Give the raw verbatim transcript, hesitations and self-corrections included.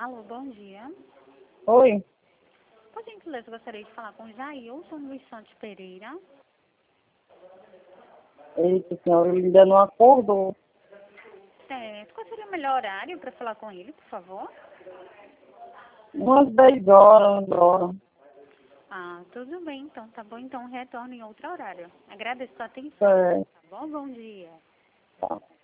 Alô, bom dia. Oi? Por gentileza, eu gostaria de falar com Jailson Luiz Santos Pereira. Eita, senhora, ele ainda não acordou. Certo. Qual seria o melhor horário para falar com ele, por favor? Umas dez horas, onze horas. Ah, tudo bem, então. Tá bom, então retorno em outro horário. Agradeço a sua atenção. É, Tá bom? Bom dia. tá.